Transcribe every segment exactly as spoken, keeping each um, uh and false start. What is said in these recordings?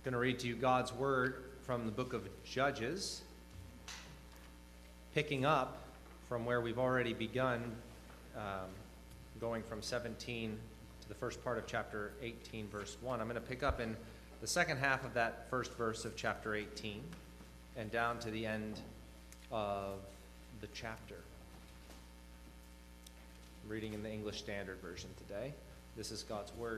going to read to you God's word from the book of Judges, picking up from where we've already begun, um, going from seventeen to the first part of chapter eighteen, verse one. I'm going to pick up in the second half of that first verse of chapter eighteen and down to the end of the chapter. I'm reading in the English Standard Version today. This is God's word.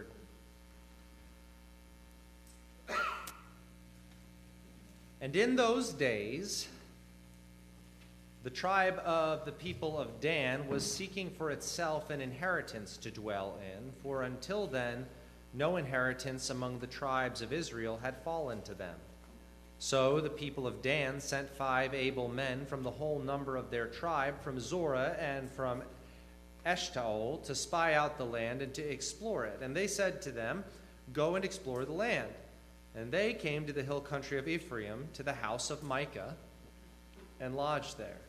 And in those days, the tribe of the people of Dan was seeking for itself an inheritance to dwell in, for until then, no inheritance among the tribes of Israel had fallen to them. So the people of Dan sent five able men from the whole number of their tribe, from Zorah and from Eshtaol, to spy out the land and to explore it. And they said to them, "Go and explore the land." And they came to the hill country of Ephraim, to the house of Micah, and lodged there.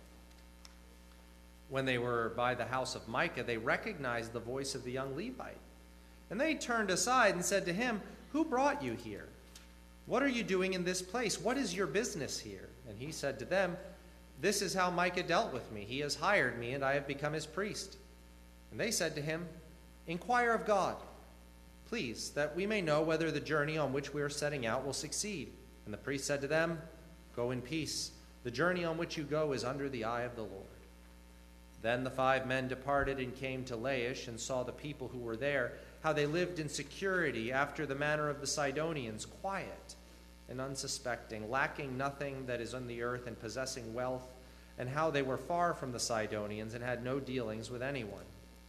When they were by the house of Micah, they recognized the voice of the young Levite. And they turned aside and said to him, "Who brought you here? What are you doing in this place? What is your business here?" And he said to them, "This is how Micah dealt with me. He has hired me, and I have become his priest." And they said to him, "Inquire of God, please, that we may know whether the journey on which we are setting out will succeed." And the priest said to them, "Go in peace. The journey on which you go is under the eye of the Lord." Then the five men departed and came to Laish, and saw the people who were there, how they lived in security after the manner of the Sidonians, quiet and unsuspecting, lacking nothing that is on the earth, and possessing wealth, and how they were far from the Sidonians and had no dealings with anyone.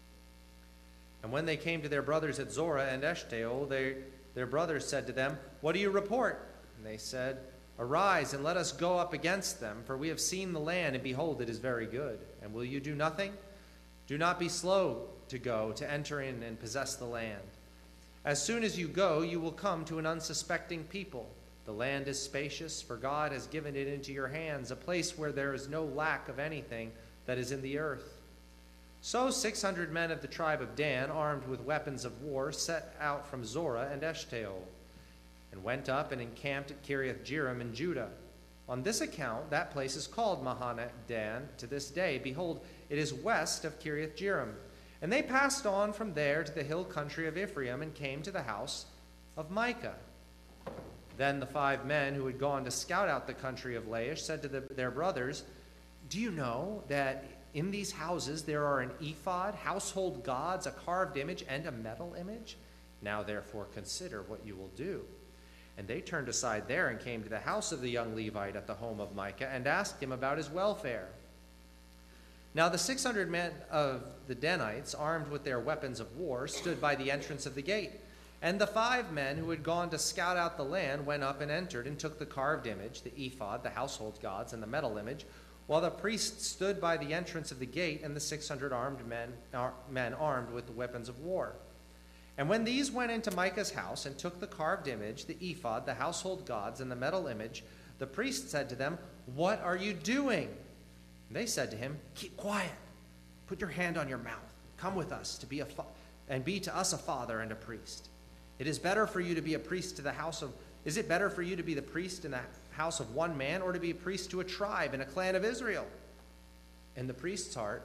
And when they came to their brothers at Zorah and Eshtaol, they, their brothers said to them, "What do you report?" And they said, "Arise, and let us go up against them, for we have seen the land, and behold, it is very good. And will you do nothing? Do not be slow to go, to enter in and possess the land. As soon as you go, you will come to an unsuspecting people. The land is spacious, for God has given it into your hands, a place where there is no lack of anything that is in the earth." So six hundred men of the tribe of Dan, armed with weapons of war, set out from Zorah and Eshtaol, and went up and encamped at Kiriath Jearim in Judah. On this account, that place is called Mahaneh Dan to this day. Behold, it is west of Kiriath Jearim. And they passed on from there to the hill country of Ephraim, and came to the house of Micah. Then the five men who had gone to scout out the country of Laish said to the, their brothers, "Do you know that in these houses there are an ephod, household gods, a carved image, and a metal image? Now therefore consider what you will do." And they turned aside there and came to the house of the young Levite at the home of Micah, and asked him about his welfare. Now the six hundred men of the Danites, armed with their weapons of war, stood by the entrance of the gate. And the five men who had gone to scout out the land went up and entered, and took the carved image, the ephod, the household gods, and the metal image, while the priests stood by the entrance of the gate, and the six hundred armed men, ar- men armed with the weapons of war. And when these went into Micah's house, and took the carved image, the ephod, the household gods, and the metal image, the priest said to them, "What are you doing?" And they said to him, "Keep quiet. Put your hand on your mouth. Come with us to be a fa- and be to us a father and a priest. It is better for you to be a priest to the house of Is it better for you to be the priest in the house of one man, or to be a priest to a tribe and a clan of Israel?" And the priest's heart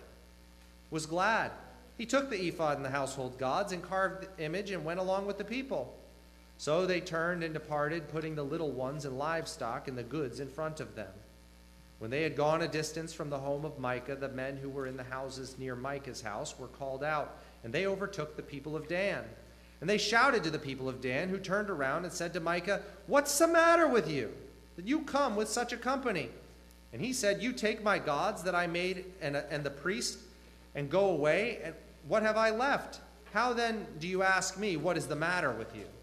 was glad. He took the ephod and the household gods and carved the image, and went along with the people. So they turned and departed, putting the little ones and livestock and the goods in front of them. When they had gone a distance from the home of Micah, the men who were in the houses near Micah's house were called out, and they overtook the people of Dan. And they shouted to the people of Dan, who turned around and said to Micah, "What's the matter with you, that you come with such a company?" And he said, "You take my gods that I made, and, and the priest, and go away, and what have I left? How then do you ask me, what is the matter with you?"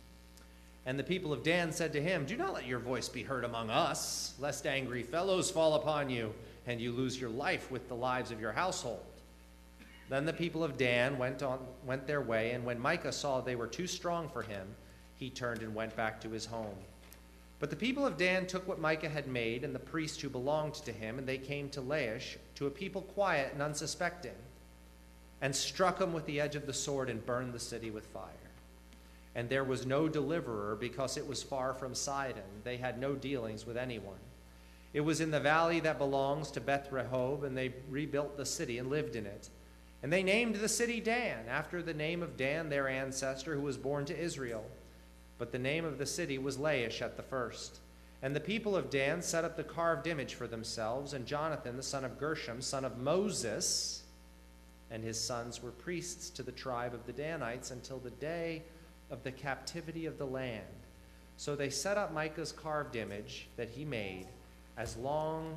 And the people of Dan said to him, "Do not let your voice be heard among us, lest angry fellows fall upon you, and you lose your life with the lives of your household." Then the people of Dan went on, went their way, and when Micah saw they were too strong for him, he turned and went back to his home. But the people of Dan took what Micah had made, and the priest who belonged to him, and they came to Laish, to a people quiet and unsuspecting, and struck him with the edge of the sword, and burned the city with fire. And there was no deliverer, because it was far from Sidon. They had no dealings with anyone. It was in the valley that belongs to Beth Rehob, and they rebuilt the city and lived in it. And they named the city Dan, after the name of Dan, their ancestor, who was born to Israel. But the name of the city was Laish at the first. And the people of Dan set up the carved image for themselves, and Jonathan, the son of Gershom, son of Moses, and his sons were priests to the tribe of the Danites until the day of the captivity of the land. So they set up Micah's carved image that he made as long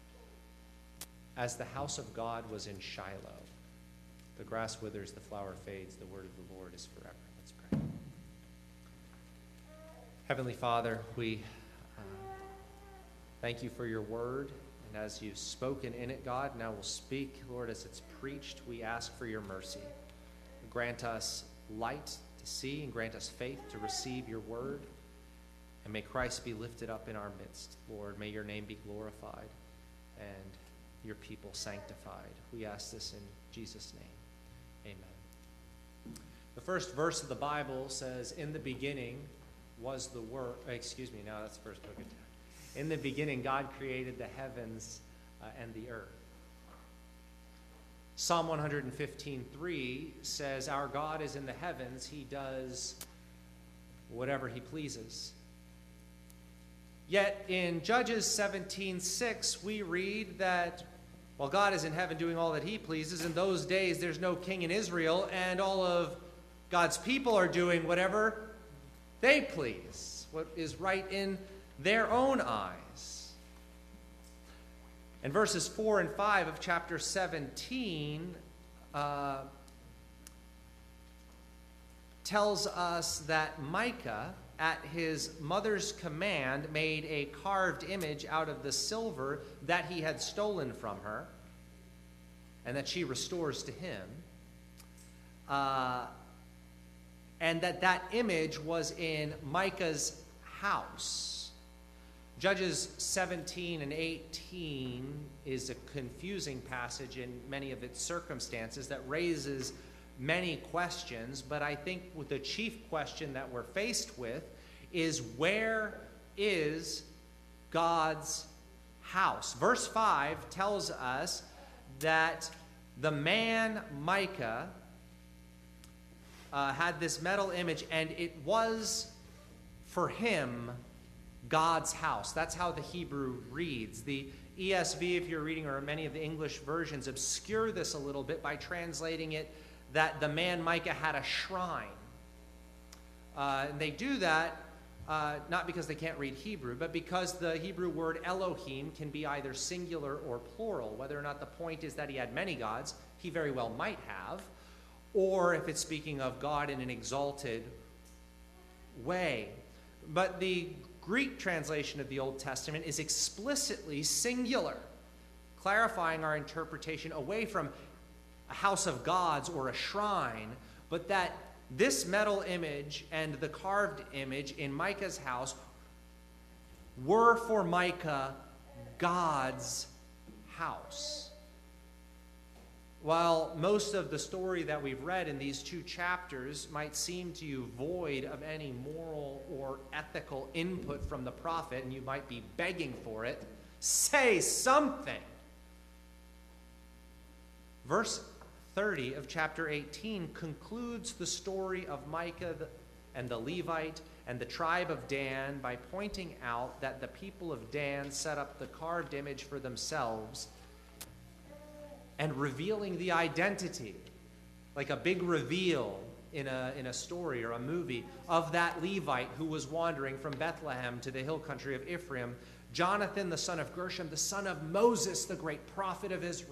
as the house of God was in Shiloh. The grass withers, the flower fades, the word of the Lord is forever. Let's pray. Heavenly Father, we uh, thank you for your word. And as you've spoken in it, God, now we'll speak, Lord, as it's preached. We ask for your mercy. Grant us light to see and grant us faith to receive your word. And may Christ be lifted up in our midst, Lord. May your name be glorified and your people sanctified. We ask this in Jesus' name. Amen. The first verse of the Bible says, in the beginning was the word, excuse me, now that's the first book of time. In the beginning, God created the heavens uh, and the earth. Psalm one fifteen three says, our God is in the heavens. He does whatever he pleases. Yet in Judges seventeen six, we read that while God is in heaven doing all that he pleases, in those days there's no king in Israel, and all of God's people are doing whatever they please, what is right in their own eyes. And verses four and five of chapter seventeen uh, tells us that Micah, at his mother's command, made a carved image out of the silver that he had stolen from her, and that she restores to him. Uh, and that that image was in Micah's house. Judges seventeen and eighteen is a confusing passage in many of its circumstances that raises many questions, but I think the chief question that we're faced with is, where is God's house? Verse five tells us that the man Micah uh, had this metal image, and it was for him God's house. That's how the Hebrew reads. The E S V, if you're reading, or many of the English versions, obscure this a little bit by translating it that the man Micah had a shrine. Uh, and they do that uh, not because they can't read Hebrew, but because the Hebrew word Elohim can be either singular or plural. Whether or not the point is that he had many gods, he very well might have, or if it's speaking of God in an exalted way. But the Greek translation of the Old Testament is explicitly singular, clarifying our interpretation away from a house of gods or a shrine, but that this metal image and the carved image in Micah's house were for Micah God's house. While most of the story that we've read in these two chapters might seem to you void of any moral or ethical input from the prophet, and you might be begging for it, say something. Verse thirty of chapter eighteen concludes the story of Micah and the Levite and the tribe of Dan by pointing out that the people of Dan set up the carved image for themselves and revealing the identity, like a big reveal in a, in a story or a movie, of that Levite who was wandering from Bethlehem to the hill country of Ephraim, Jonathan, the son of Gershom, the son of Moses, the great prophet of Israel.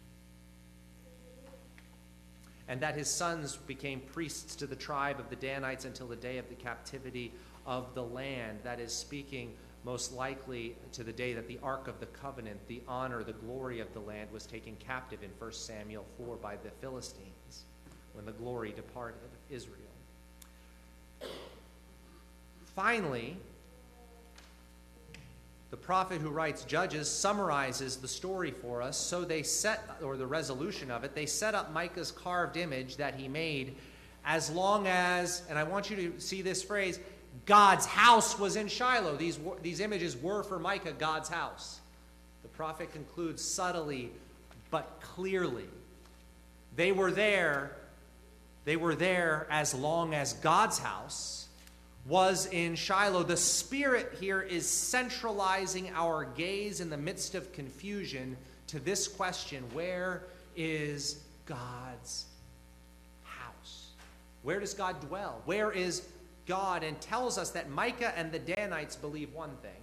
And that his sons became priests to the tribe of the Danites until the day of the captivity of the land. That is speaking most likely to the day that the Ark of the Covenant, the honor, the glory of the land, was taken captive in First Samuel four by the Philistines, when the glory departed Israel. Finally, the prophet who writes Judges summarizes the story for us. So they set, or the resolution of it, they set up Micah's carved image that he made as long as, and I want you to see this phrase, God's house was in Shiloh. These, these images were for Micah, God's house. The prophet concludes subtly but clearly. They were there, they were there as long as God's house was in Shiloh. The Spirit here is centralizing our gaze in the midst of confusion to this question: where is God's house? Where does God dwell? Where is God? And tells us that Micah and the Danites believe one thing,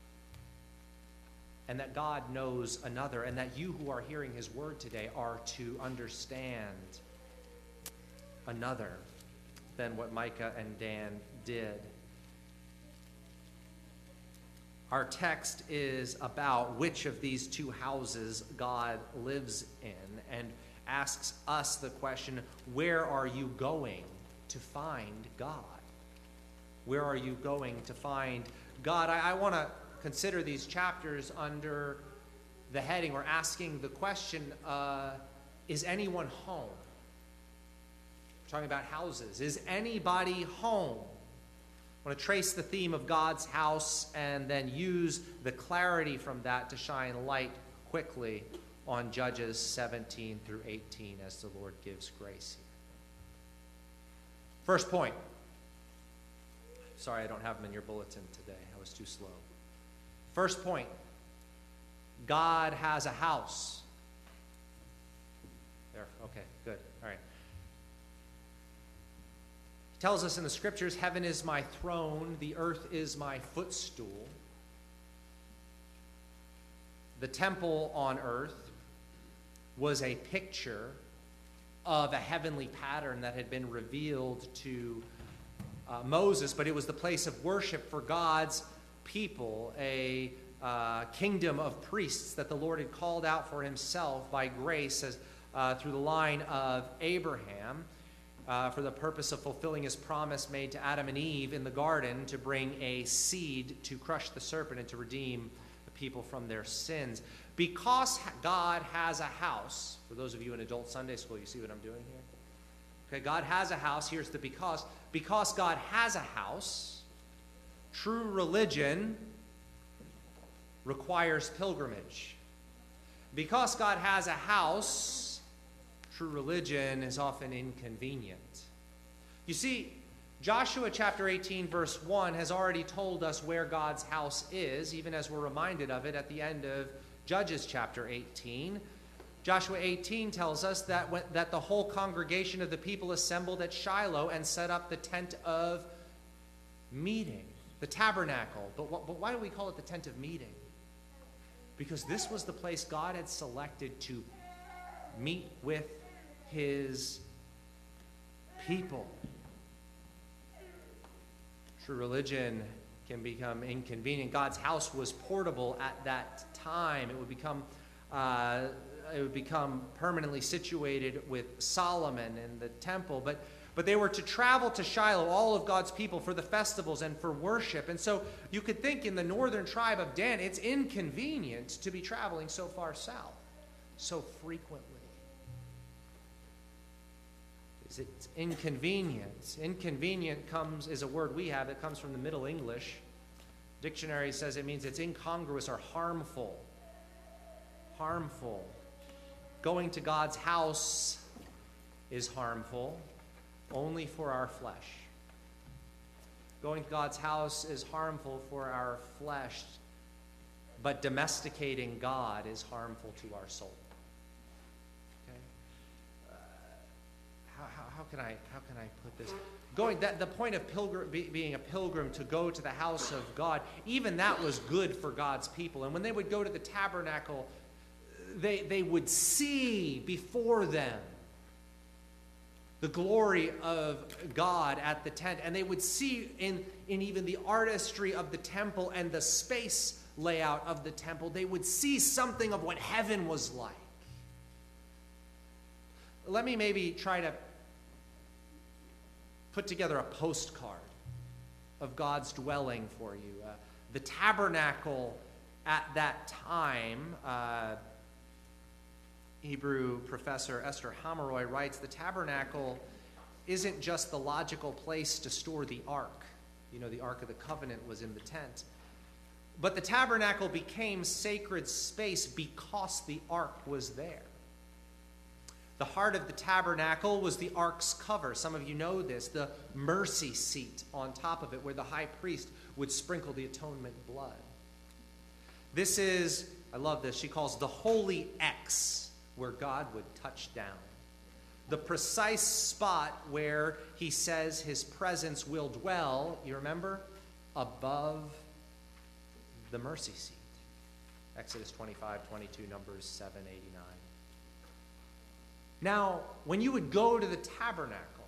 and that God knows another, and that you who are hearing his word today are to understand another than what Micah and Dan did. Our text is about which of these two houses God lives in, and asks us the question, where are you going to find God? Where are you going to find God? I, I want to consider these chapters under the heading, or asking the question, uh, is anyone home? We're talking about houses. Is anybody home? I want to trace the theme of God's house and then use the clarity from that to shine light quickly on Judges seventeen through eighteen as the Lord gives grace here. First point. Sorry, I don't have them in your bulletin today. I was too slow. First point. God has a house. There, okay, good, all right. He tells us in the scriptures, heaven is my throne, the earth is my footstool. The temple on earth was a picture of a heavenly pattern that had been revealed to uh, Moses, but it was the place of worship for God's people, a uh, kingdom of priests that the Lord had called out for himself by grace as, uh, through the line of Abraham uh, for the purpose of fulfilling his promise made to Adam and Eve in the garden to bring a seed to crush the serpent and to redeem the people from their sins. Because God has a house, for those of you in adult Sunday school, you see what I'm doing here? Okay, God has a house. Here's the because. Because God has a house, true religion requires pilgrimage. Because God has a house, true religion is often inconvenient. You see, Joshua chapter eighteen verse one has already told us where God's house is, even as we're reminded of it at the end of Judges chapter eighteen. Joshua eighteen tells us that, when, that the whole congregation of the people assembled at Shiloh and set up the tent of meeting, the tabernacle. But, what, but why do we call it the tent of meeting? Because this was the place God had selected to meet with his people. True religion can become inconvenient. God's house was portable at that time. It would become uh, it would become permanently situated with Solomon in the temple. But but they were to travel to Shiloh, all of God's people, for the festivals and for worship. And so you could think in the northern tribe of Dan, it's inconvenient to be traveling so far south so frequently. It's inconvenient. Inconvenient comes is a word we have that comes from the Middle English. Dictionary says it means it's incongruous or harmful. Harmful. Going to God's house is harmful only for our flesh. Going to God's house is harmful for our flesh, but domesticating God is harmful to our soul. Okay? Uh, how, how, how can I how can I put this? Going that the point of pilgrim be, being a pilgrim to go to the house of God, even that was good for God's people. And when they would go to the tabernacle, they they would see before them the glory of God at the tent, and they would see in in even the artistry of the temple and the space layout of the temple, they would see something of what heaven was like. Let me maybe try to put together a postcard of God's dwelling for you. Uh, the tabernacle at that time, uh, Hebrew professor Esther Hameroy writes, the tabernacle isn't just the logical place to store the ark. You know, the Ark of the Covenant was in the tent. But the tabernacle became sacred space because the ark was there. The heart of the tabernacle was the ark's cover. Some of you know this, the mercy seat on top of it where the high priest would sprinkle the atonement blood. This is, I love this, she calls the Holy X, where God would touch down. The precise spot where he says his presence will dwell, you remember? Above the mercy seat. Exodus twenty-five, twenty-two, Numbers seven, eighty-nine. Now, when you would go to the tabernacle,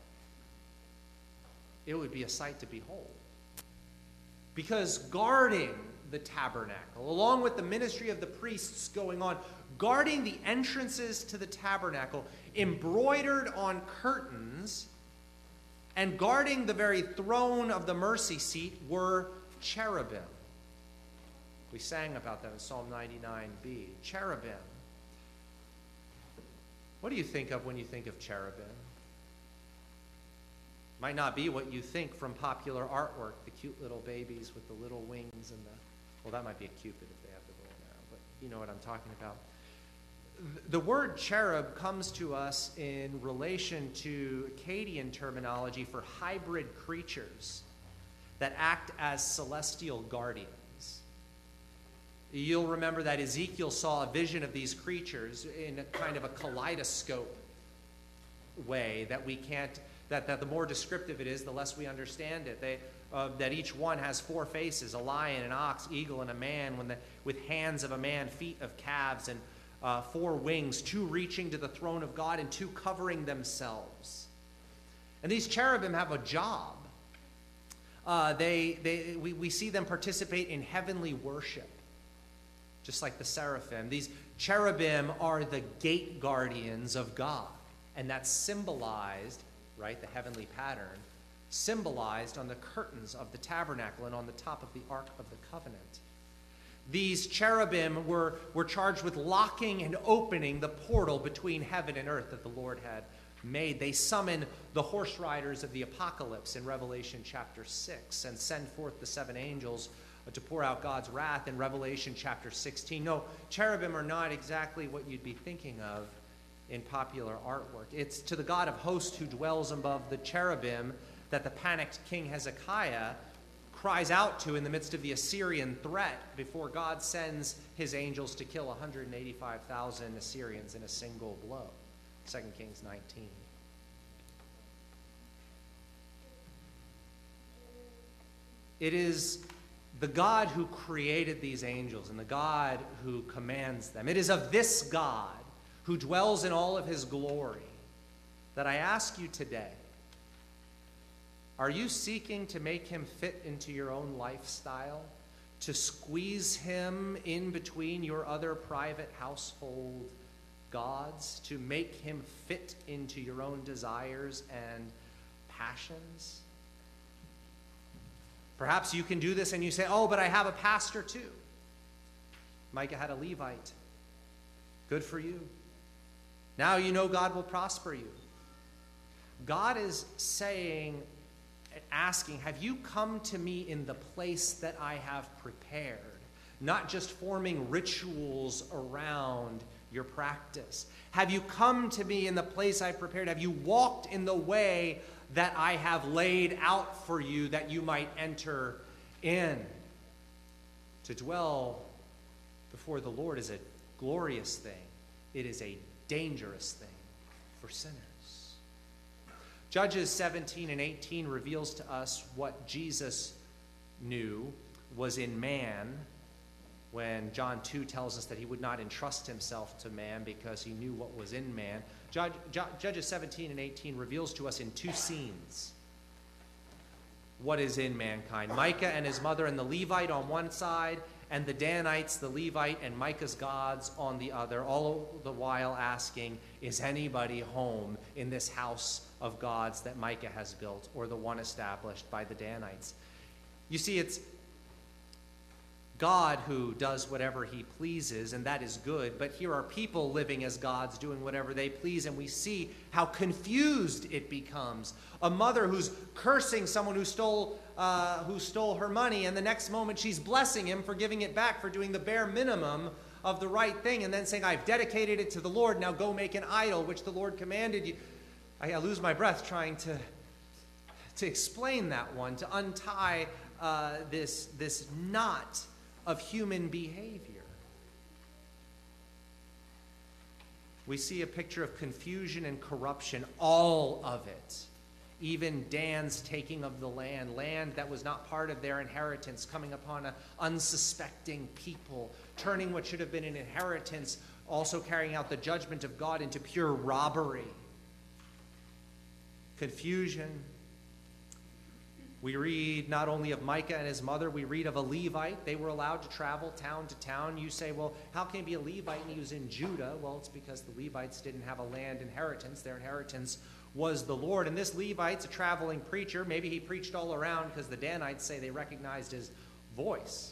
it would be a sight to behold. Because guarding the tabernacle, along with the ministry of the priests going on, guarding the entrances to the tabernacle, embroidered on curtains, and guarding the very throne of the mercy seat were cherubim. We sang about that in Psalm ninety-nine b. Cherubim. What do you think of when you think of cherubim? Might not be what you think from popular artwork, the cute little babies with the little wings and the, well, that might be a Cupid if they have the bow and arrow, but you know what I'm talking about. The word cherub comes to us in relation to Akkadian terminology for hybrid creatures that act as celestial guardians. You'll remember that Ezekiel saw a vision of these creatures in a kind of a kaleidoscope way that we can't, that, that the more descriptive it is, the less we understand it. They, uh, that each one has four faces, a lion, an ox, eagle, and a man, when the, with hands of a man, feet of calves, and uh, four wings, two reaching to the throne of God and two covering themselves. And these cherubim have a job. Uh, they, they, we, we see them participate in heavenly worship, just like the seraphim. These cherubim are the gate guardians of God, and that's symbolized, right, the heavenly pattern, symbolized on the curtains of the tabernacle and on the top of the Ark of the Covenant. These cherubim were, were charged with locking and opening the portal between heaven and earth that the Lord had made. They summon the horse riders of the apocalypse in Revelation chapter six and send forth the seven angels to pour out God's wrath in Revelation chapter sixteen. No, cherubim are not exactly what you'd be thinking of in popular artwork. It's to the God of hosts who dwells above the cherubim that the panicked King Hezekiah cries out to in the midst of the Assyrian threat before God sends his angels to kill one hundred eighty-five thousand Assyrians in a single blow. Second Kings nineteen. It is the God who created these angels and the God who commands them. It is of this God who dwells in all of his glory that I ask you today, are you seeking to make him fit into your own lifestyle, to squeeze him in between your other private household gods, to make him fit into your own desires and passions? Perhaps you can do this and you say, oh, but I have a pastor too. Micah had a Levite. Good for you. Now you know God will prosper you. God is saying, asking, have you come to me in the place that I have prepared? Not just forming rituals around your practice. Have you come to me in the place I prepared? Have you walked in the way that I have laid out for you that you might enter in? To dwell before the Lord is a glorious thing. It is a dangerous thing for sinners. Judges seventeen and eighteen reveals to us what Jesus knew was in man when John two tells us that he would not entrust himself to man because he knew what was in man. Judge, Judges seventeen and eighteen reveals to us in two scenes what is in mankind. Micah and his mother and the Levite on one side, and the Danites, the Levite, and Micah's gods on the other, all the while asking, is anybody home in this house of gods that Micah has built, or the one established by the Danites? You see, it's God who does whatever he pleases, and that is good. But here are people living as gods, doing whatever they please, and we see how confused it becomes. A mother who's cursing someone who stole, uh, who stole her money, and the next moment she's blessing him for giving it back, for doing the bare minimum of the right thing, and then saying, I've dedicated it to the Lord, now go make an idol, which the Lord commanded you. I, I lose my breath trying to, to explain that one, to untie uh, this, this knot of human behavior. We see a picture of confusion and corruption, all of it. Even Dan's taking of the land, land that was not part of their inheritance, coming upon an unsuspecting people, turning what should have been an inheritance, also carrying out the judgment of God into pure robbery. Confusion. We read not only of Micah and his mother, we read of a Levite. They were allowed to travel town to town. You say, well, how can he be a Levite and he was in Judah? Well, it's because the Levites didn't have a land inheritance. Their inheritance was the Lord. And this Levite's a traveling preacher. Maybe he preached all around because the Danites say they recognized his voice.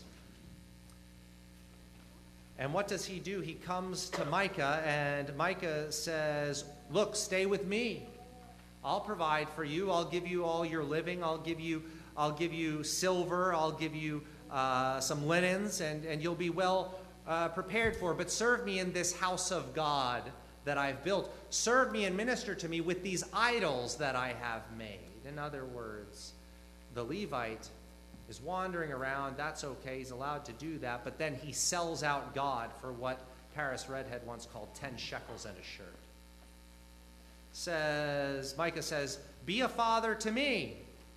And what does he do? He comes to Micah, and Micah says, look, stay with me. I'll provide for you. I'll give you all your living. I'll give you, I'll give you silver. I'll give you uh, some linens, and, and you'll be well uh, prepared for. But serve me in this house of God that I've built. Serve me and minister to me with these idols that I have made. In other words, the Levite is wandering around. That's okay. He's allowed to do that. But then he sells out God for what Paris Redhead once called ten shekels and a shirt. Says, Micah says, be a father to me.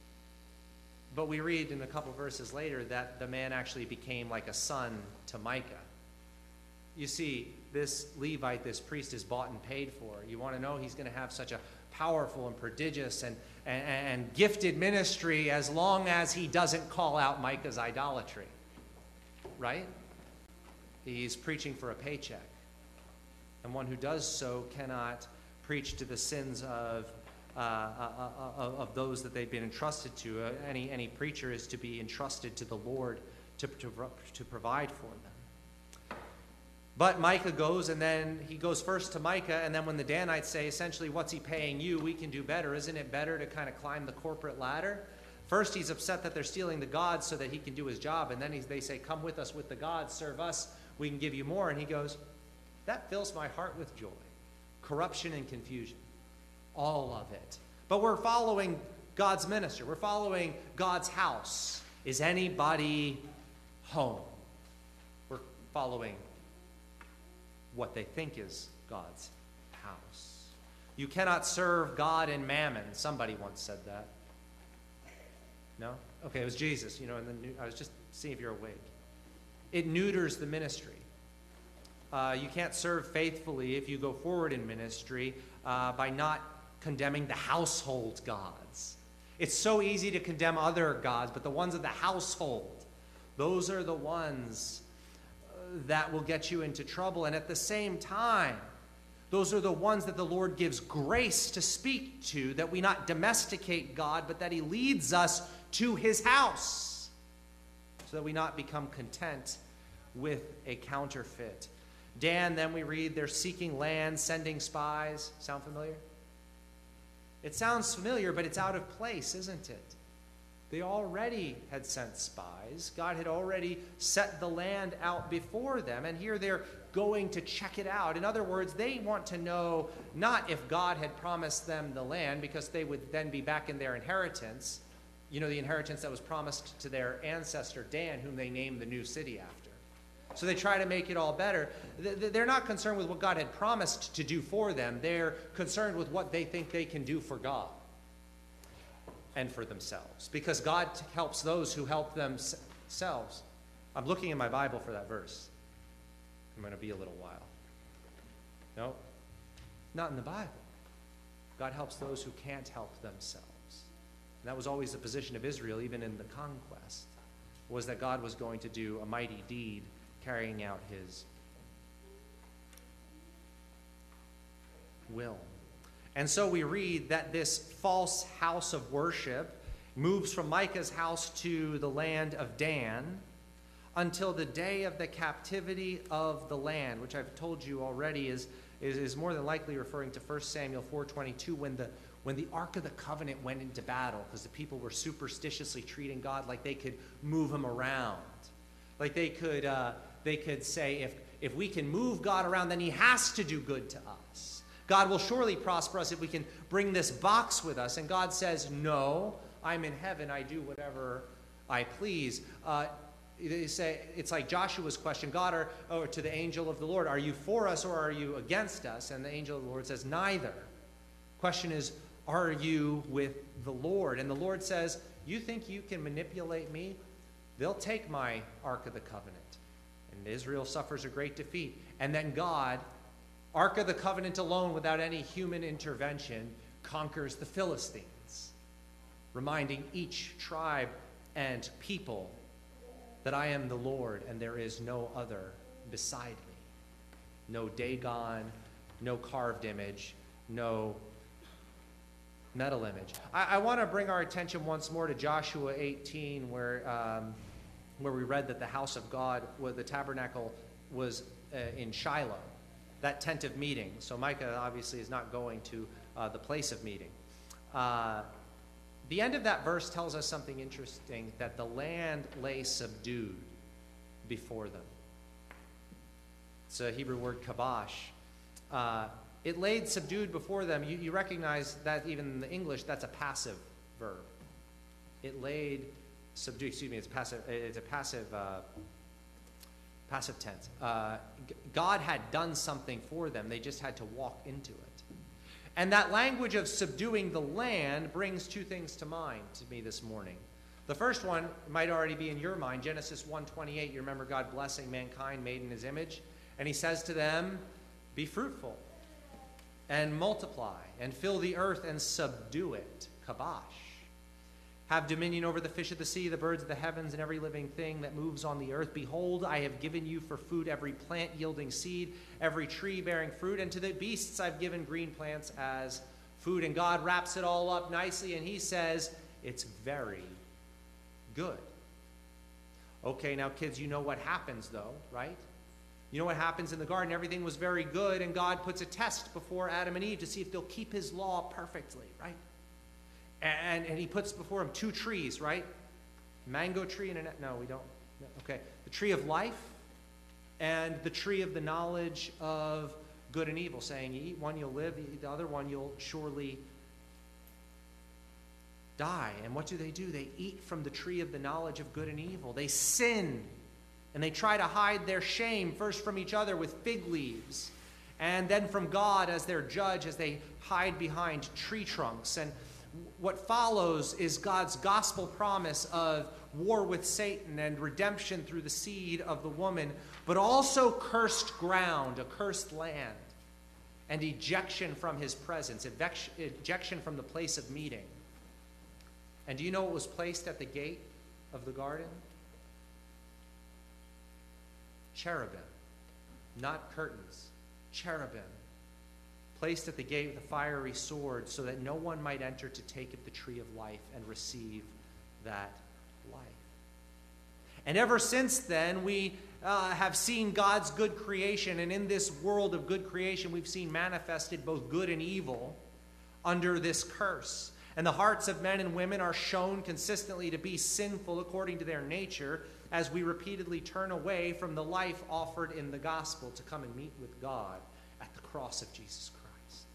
But we read in a couple verses later that the man actually became like a son to Micah. You see, this Levite, this priest, is bought and paid for. You want to know he's going to have such a powerful and prodigious and, and, and gifted ministry as long as he doesn't call out Micah's idolatry. Right? He's preaching for a paycheck. And one who does so cannot preach to the sins of, uh, uh, uh, of those that they've been entrusted to. Uh, any, any preacher is to be entrusted to the Lord to, to, to provide for them. But Micah goes, and then he goes first to Micah, and then when the Danites say, essentially, what's he paying you? We can do better. Isn't it better to kind of climb the corporate ladder? First, he's upset that they're stealing the gods so that he can do his job, and then he's, they say, come with us with the gods, serve us, we can give you more. And he goes, that fills my heart with joy. Corruption and confusion, all of it. But we're following God's minister. We're following God's house. Is anybody home? We're following what they think is God's house. You cannot serve God and mammon. Somebody once said that. No? Okay, it was Jesus. You know, and then I was just seeing if you're awake. It neuters the ministry. Uh, you can't serve faithfully if you go forward in ministry uh, by not condemning the household gods. It's so easy to condemn other gods, but the ones of the household, those are the ones uh, that will get you into trouble. And at the same time, those are the ones that the Lord gives grace to speak to, that we not domesticate God, but that he leads us to his house, so that we not become content with a counterfeit. Dan, then we read, they're seeking land, sending spies. Sound familiar? It sounds familiar, but it's out of place, isn't it? They already had sent spies. God had already set the land out before them, and here they're going to check it out. In other words, they want to know not if God had promised them the land, because they would then be back in their inheritance, you know, the inheritance that was promised to their ancestor Dan, whom they named the new city after. So they try to make it all better. They're not concerned with what God had promised to do for them. They're concerned with what they think they can do for God and for themselves, because God helps those who help themselves. I'm looking in my Bible for that verse. I'm going to be a little while. No, not in the Bible. God helps those who can't help themselves. And that was always the position of Israel, even in the conquest, was that God was going to do a mighty deed carrying out his will. And so we read that this false house of worship moves from Micah's house to the land of Dan. until the day of the captivity of the land, which I've told you already is, is, is more than likely referring to First Samuel four twenty-two, when the, when the Ark of the Covenant went into battle, because the people were superstitiously treating God like they could move him around. Like they could, uh, they could say, if, if we can move God around, then he has to do good to us. God will surely prosper us if we can bring this box with us. And God says, no, I'm in heaven. I do whatever I please. Uh, They say, it's like Joshua's question, God, or, or to the angel of the Lord, are you for us or are you against us? And the angel of the Lord says, neither. Question is, are you with the Lord? And the Lord says, you think you can manipulate me? They'll take my Ark of the Covenant. And Israel suffers a great defeat. And then God, Ark of the Covenant alone, without any human intervention, conquers the Philistines, reminding each tribe and people that I am the Lord and there is no other beside me. No Dagon, no carved image, no metal image. I, I want to bring our attention once more to Joshua eighteen, where, um, where we read that the house of God, where the tabernacle was uh, in Shiloh, that tent of meeting. So Micah obviously is not going to uh, the place of meeting. Uh, The end of that verse tells us something interesting, that the land lay subdued before them. It's a Hebrew word, kabash. Uh, it laid subdued before them. You, you recognize that even in the English, that's a passive verb. It laid subdued, excuse me, it's passive, it's a passive, uh, passive tense. Uh, God had done something for them. They just had to walk into it. And that language of subduing the land brings two things to mind to me this morning. The first one might already be in your mind, Genesis one twenty-eight. You remember God blessing mankind made in his image. And he says to them, be fruitful and multiply and fill the earth and subdue it. Kabash. Have dominion over the fish of the sea, the birds of the heavens, and every living thing that moves on the earth. Behold, I have given you for food every plant yielding seed, every tree bearing fruit, and to the beasts I've given green plants as food. And God wraps it all up nicely, and he says, it's very good. Okay, now kids, you know what happens though, right? You know what happens in the garden? Everything was very good, and God puts a test before Adam and Eve to see if they'll keep his law perfectly, right? And, and he puts before him two trees, right? Mango tree and a, no, we don't. No, okay. The tree of life and the tree of the knowledge of good and evil, saying, you eat one, you'll live, you eat the other one, you'll surely die. And what do they do? They eat from the tree of the knowledge of good and evil. They sin, and they try to hide their shame, first from each other with fig leaves, and then from God as their judge as they hide behind tree trunks. And what follows is God's gospel promise of war with Satan and redemption through the seed of the woman, but also cursed ground, a cursed land, and ejection from his presence, ejection from the place of meeting. And do you know what was placed at the gate of the garden? Cherubim, not curtains, cherubim. Placed at the gate with a fiery sword so that no one might enter to take of the tree of life and receive that life. And ever since then, we uh, have seen God's good creation, and in this world of good creation, we've seen manifested both good and evil under this curse. And the hearts of men and women are shown consistently to be sinful according to their nature as we repeatedly turn away from the life offered in the gospel to come and meet with God at the cross of Jesus Christ.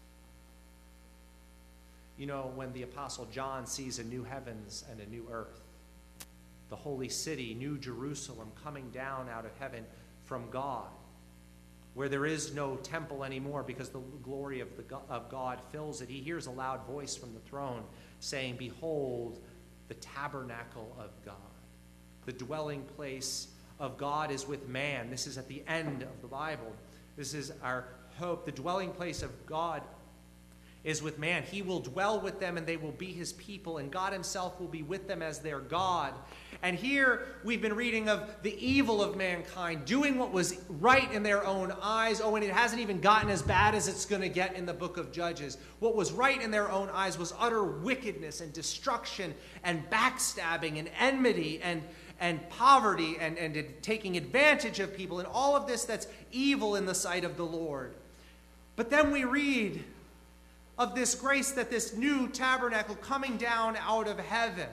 You know, when the Apostle John sees a new heavens and a new earth, the holy city, New Jerusalem, coming down out of heaven from God, where there is no temple anymore because the glory of, the, of God fills it, he hears a loud voice from the throne saying, behold, the tabernacle of God. The dwelling place of God is with man. This is at the end of the Bible. This is our hope. The dwelling place of God is with man. He will dwell with them, and they will be his people, and God himself will be with them as their God. And here we've been reading of the evil of mankind, doing what was right in their own eyes. Oh, and it hasn't even gotten as bad as it's going to get in the book of Judges. What was right in their own eyes was utter wickedness and destruction and backstabbing and enmity and, and poverty and, and taking advantage of people and all of this that's evil in the sight of the Lord. But then we read of this grace, that this new tabernacle coming down out of heaven,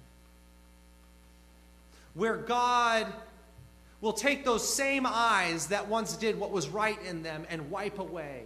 where God will take those same eyes that once did what was right in them and wipe away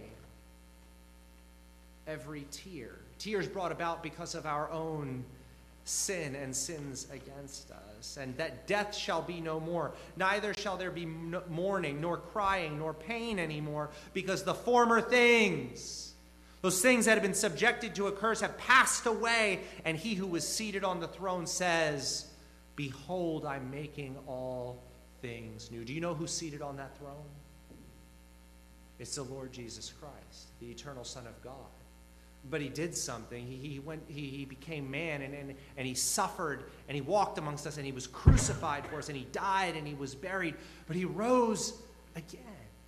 every tear. Tears brought about because of our own sin and sins against us. And that death shall be no more. Neither shall there be mourning, nor crying, nor pain anymore, because the former things, those things that have been subjected to a curse, have passed away. And he who was seated on the throne says, behold, I'm making all things new. Do you know who's seated on that throne? It's the Lord Jesus Christ, the eternal Son of God. But he did something. He, he went. He, he became man, and, and, and he suffered, and he walked amongst us, and he was crucified for us, and he died, and he was buried. But he rose again.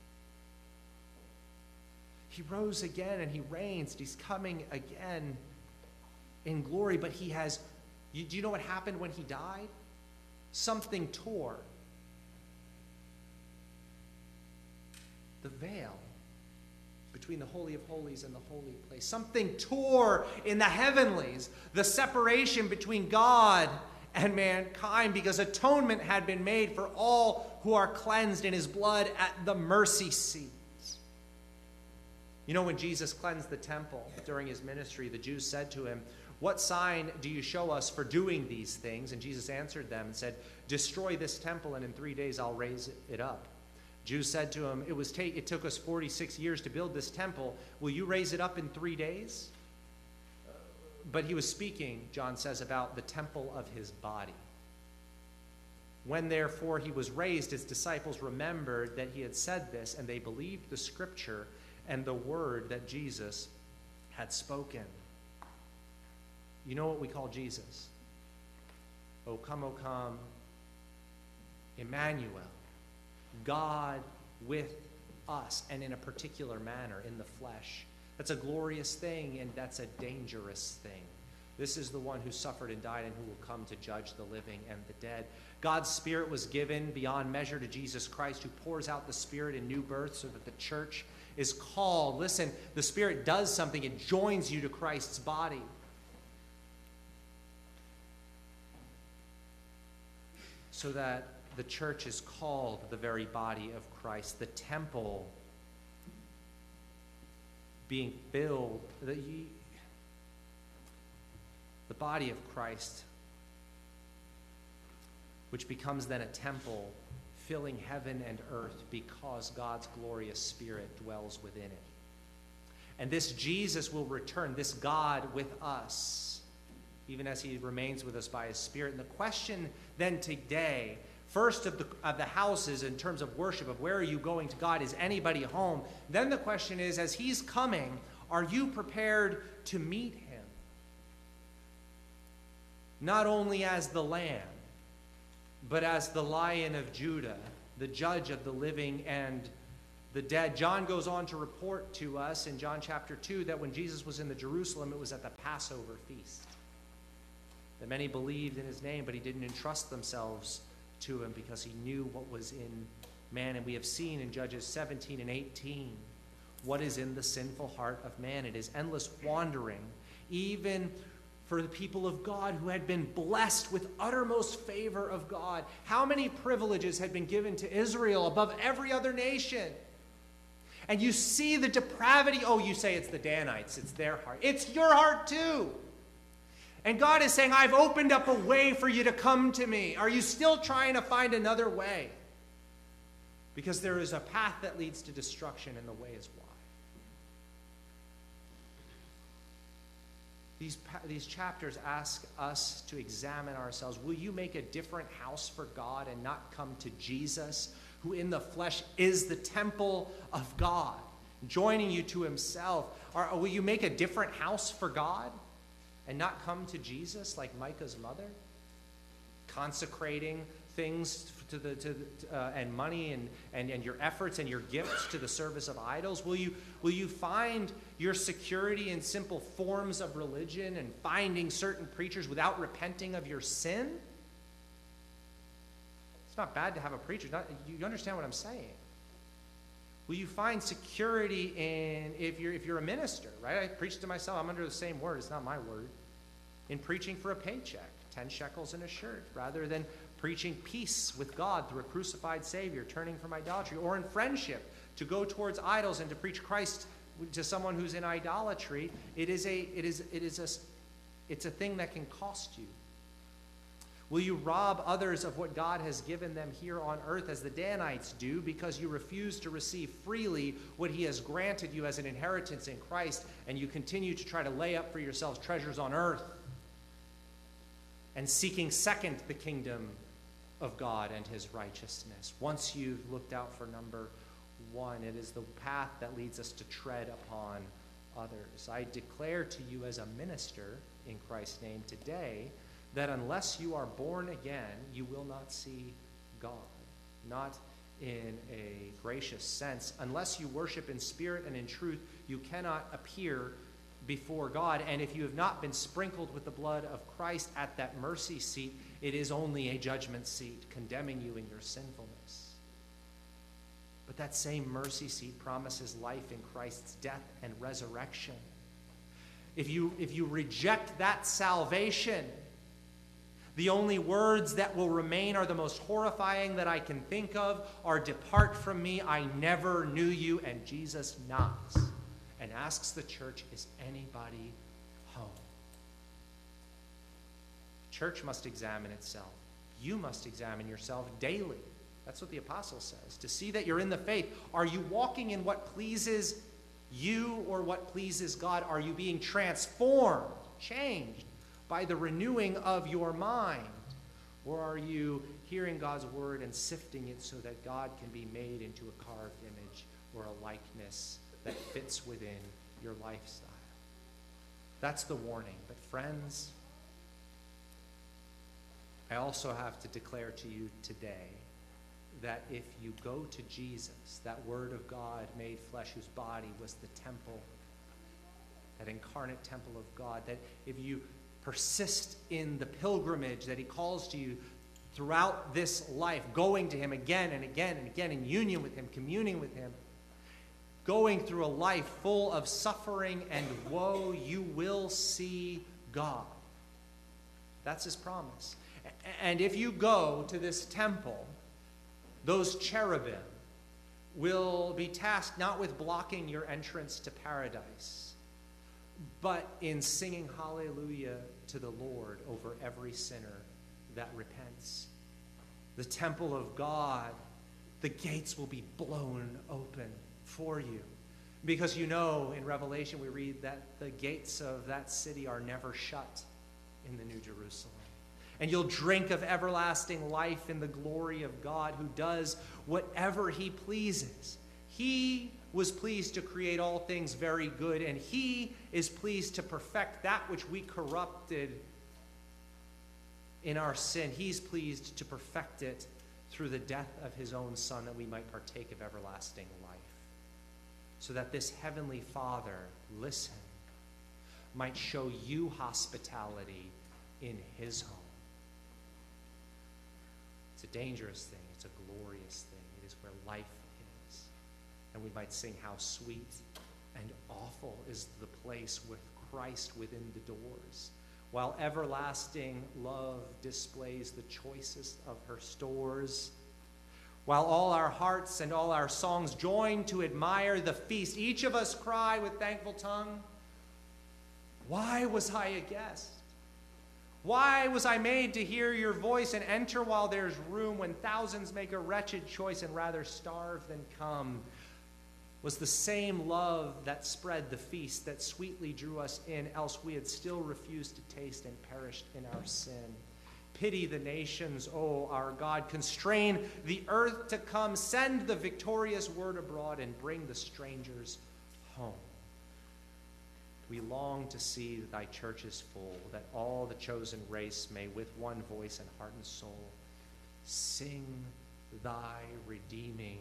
He rose again, and he reigns. He's coming again in glory. But he has. You, do you know what happened when he died? Something tore. The veil between the Holy of Holies and the holy place. Something tore in the heavenlies, the separation between God and mankind, because atonement had been made for all who are cleansed in his blood at the mercy seat. You know, when Jesus cleansed the temple during his ministry, the Jews said to him, what sign do you show us for doing these things? And Jesus answered them and said, destroy this temple, and in three days I'll raise it up. Jews said to him, it, was ta- it took us forty-six years to build this temple. Will you raise it up in three days? Uh, but he was speaking, John says, about the temple of his body. When therefore he was raised, his disciples remembered that he had said this, and they believed the scripture and the word that Jesus had spoken. You know what we call Jesus? O come, O come, Emmanuel. God with us, and in a particular manner, in the flesh. That's a glorious thing, and that's a dangerous thing. This is the one who suffered and died and who will come to judge the living and the dead. God's Spirit was given beyond measure to Jesus Christ, who pours out the Spirit in new birth so that the church is called. Listen, the Spirit does something. It joins you to Christ's body. So that the church is called the very body of Christ, the temple being filled, the, the body of Christ, which becomes then a temple filling heaven and earth because God's glorious Spirit dwells within it. And this Jesus will return, this God with us, even as he remains with us by his Spirit. And the question then today, first of the, of the houses in terms of worship, of where are you going to God? Is anybody home? Then the question is, as he's coming, are you prepared to meet him? Not only as the Lamb, but as the Lion of Judah, the judge of the living and the dead. John goes on to report to us in John chapter two that when Jesus was in the Jerusalem, it was at the Passover feast. That many believed in his name, but he didn't entrust themselves to him because he knew what was in man. And we have seen in Judges seventeen and eighteen what is in the sinful heart of man. It is endless wandering, even for the people of God who had been blessed with uttermost favor of God. How many privileges had been given to Israel above every other nation? And you see the depravity. Oh, you say it's the Danites, it's their heart. It's your heart too. And God is saying, I've opened up a way for you to come to me. Are you still trying to find another way? Because there is a path that leads to destruction, and the way is wide. These, these chapters ask us to examine ourselves. Will you make a different house for God and not come to Jesus, who in the flesh is the temple of God, joining you to himself? Or will you make a different house for God and not come to Jesus like Micah's mother, consecrating things to the to the, uh, and money and, and and your efforts and your gifts to the service of idols? Will you will you find your security in simple forms of religion and finding certain preachers without repenting of your sin? It's not bad to have a preacher. Not, you understand what I'm saying. Will you find security in, if you're, if you're a minister, right? I preach to myself. I'm under the same word. It's not my word. In preaching for a paycheck, ten shekels and a shirt, rather than preaching peace with God through a crucified Savior, turning from idolatry, or in friendship, to go towards idols and to preach Christ to someone who's in idolatry. It is a, it is, it is a, it's a thing that can cost you. Will you rob others of what God has given them here on earth, as the Danites do, because you refuse to receive freely what he has granted you as an inheritance in Christ, and you continue to try to lay up for yourselves treasures on earth, and seeking second the kingdom of God and his righteousness? Once you've looked out for number one, it is the path that leads us to tread upon others. I declare to you as a minister in Christ's name today that unless you are born again, you will not see God. Not in a gracious sense. Unless you worship in spirit and in truth, you cannot appear before God. And if you have not been sprinkled with the blood of Christ at that mercy seat, it is only a judgment seat condemning you in your sinfulness. But that same mercy seat promises life in Christ's death and resurrection. If you, if you reject that salvation, the only words that will remain are the most horrifying that I can think of, are, "Depart from me, I never knew you." And Jesus knocks and asks the church, "Is anybody home?" The church must examine itself. You must examine yourself daily. That's what the apostle says. To see that you're in the faith. Are you walking in what pleases you or what pleases God? Are you being transformed, changed by the renewing of your mind? Or are you hearing God's word and sifting it so that God can be made into a carved image or a likeness that fits within your lifestyle? That's the warning. But friends, I also have to declare to you today that if you go to Jesus, that Word of God made flesh, whose body was the temple, that incarnate temple of God, that if you persist in the pilgrimage that he calls to you throughout this life, going to him again and again and again, in union with him, communing with him, going through a life full of suffering and woe, you will see God. That's his promise. And if you go to this temple, those cherubim will be tasked not with blocking your entrance to paradise, but in singing hallelujah to the Lord over every sinner that repents. The temple of God, the gates will be blown open for you. Because you know, in Revelation we read that the gates of that city are never shut in the New Jerusalem. And you'll drink of everlasting life in the glory of God, who does whatever he pleases. He was pleased to create all things very good, and he is pleased to perfect that which we corrupted in our sin. He's pleased to perfect it through the death of his own Son, that we might partake of everlasting life. So that this heavenly Father, listen, might show you hospitality in his home. It's a dangerous thing. It's a glorious thing. It is where life is. And we might sing, how sweet and awful is the place with Christ within the doors, while everlasting love displays the choicest of her stores, while all our hearts and all our songs join to admire the feast. Each of us cry with thankful tongue, why was I a guest? Why was I made to hear your voice and enter while there's room, when thousands make a wretched choice and rather starve than come? Was the same love that spread the feast, that sweetly drew us in, else we had still refused to taste and perished in our sin. Pity the nations, O our God. Constrain the earth to come. Send the victorious word abroad and bring the strangers home. We long to see thy church is full, that all the chosen race may with one voice and heart and soul sing thy redeeming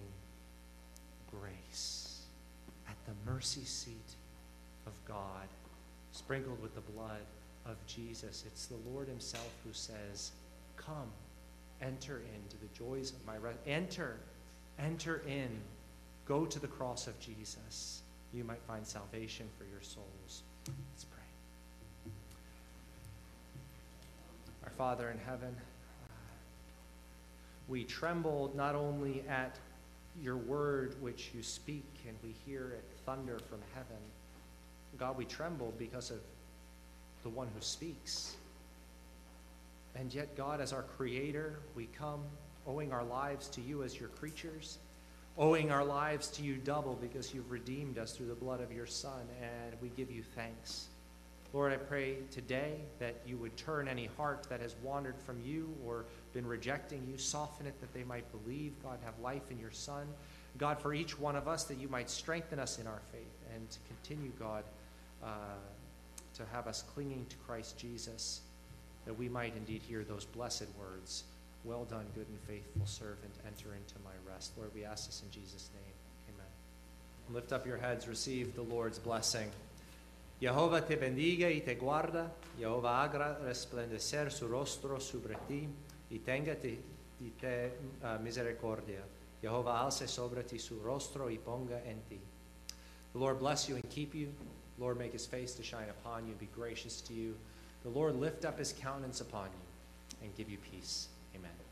grace at the mercy seat of God, sprinkled with the blood of Jesus. It's the Lord himself who says, come, enter into the joys of my rest. Enter, enter in. Go to the cross of Jesus. You might find salvation for your souls. Let's pray. Our Father in heaven, we tremble not only at your word which you speak, and we hear it thunder from heaven. God, we tremble because of the one who speaks. And yet, God, as our creator, we come owing our lives to you as your creatures, owing our lives to you double because you've redeemed us through the blood of your Son, and we give you thanks. Lord, I pray today that you would turn any heart that has wandered from you or been rejecting you, soften it that they might believe, God, have life in your Son. God, for each one of us, that you might strengthen us in our faith and to continue, God, uh, to have us clinging to Christ Jesus, that we might indeed hear those blessed words, well done, good and faithful servant, enter into my rest. Lord, we ask this in Jesus' name. Amen. Lift up your heads, receive the Lord's blessing. Jehová te bendiga y te guarda. Jehová haga resplandecer su rostro sobre ti y tenga ti, y te uh, misericordia. Jehová alce sobre ti su rostro y ponga en ti. The Lord bless you and keep you. The Lord make his face to shine upon you and be gracious to you. The Lord lift up his countenance upon you and give you peace. Amen.